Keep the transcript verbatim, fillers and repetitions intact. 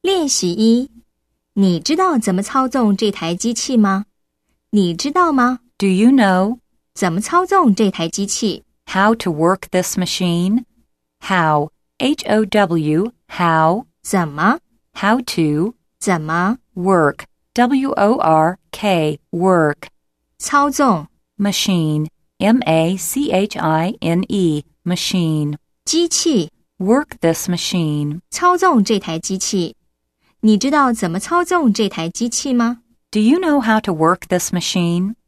练习一，你知道怎么操纵这台机器吗？你知道吗？ Do you know 怎么操纵这台机器？ how to work this machine? How, H O W, how, 怎么？ how to, 怎么？ work, W O R K, work, 操纵 machine, M A C H I N E, machine, 机器， work this machine. 操纵这台机器。你知道怎么操纵这台机器吗？ Do you know how to work this machine?